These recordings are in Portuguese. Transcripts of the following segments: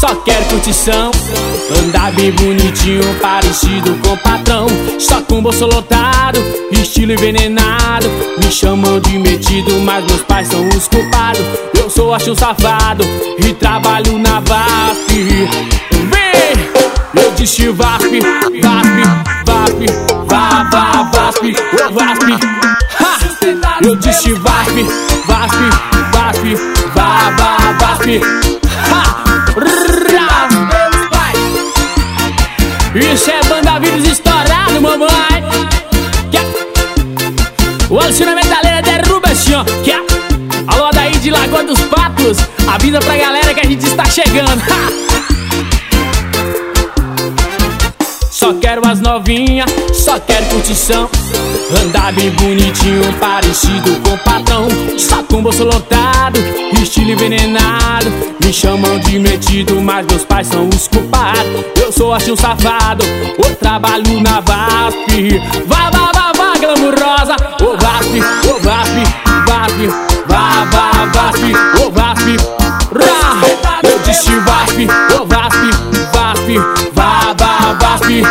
só quero curtição. Andar bem bonitinho, parecido com o patrão. Só com bolso lotado, estilo envenenado. Me chamam de metido, mas meus pais são os culpados. Eu sou acho um safado e trabalho na VASP. Vem! Eu disse VASP, VASP, VASP, VASP, ô VASP. Ha! Eu disse VASP, VASP, VASP, VASP. Ha! Isso é banda vírus estourado, mamãe. O Alcina Metaleira derruba assim, ó. Alô, daí de Lagoa dos Patos, avisa pra galera que a gente está chegando. Só quero as novinhas, só quero curtição. Andar bem bonitinho, parecido com o patrão. Só com bolso lotado, estilo envenenado. Me chamam de metido, mas meus pais são os culpados. Eu sou acho um safado, eu trabalho na VASP. Vá, vá, vá, vá, glamurosa. Ô VASP, ô VASP, VASP, vá, vá, VASP, ô VASP. Rá, eu disse VASP, ô VASP, VASP, vá, vá, VASP.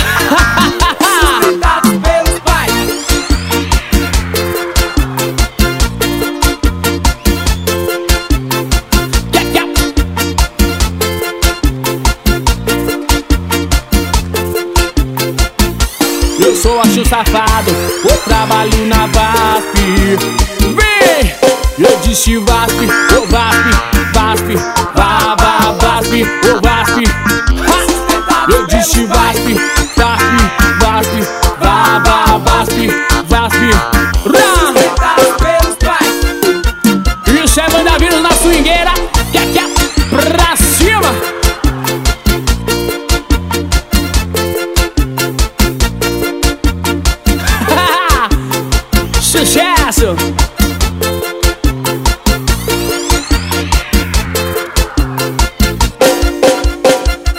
Eu sou acho safado, eu trabalho na VASP. Vem! Eu disse VASP, ô VASP, VASP, vá, vá, VASP, ô VASP. Ha! Eu disse VASP, VASP, VASP, vá, vá, VASP, VASP. Rá! Isso é banda vírus na swingueira, pra cima! Sucesso!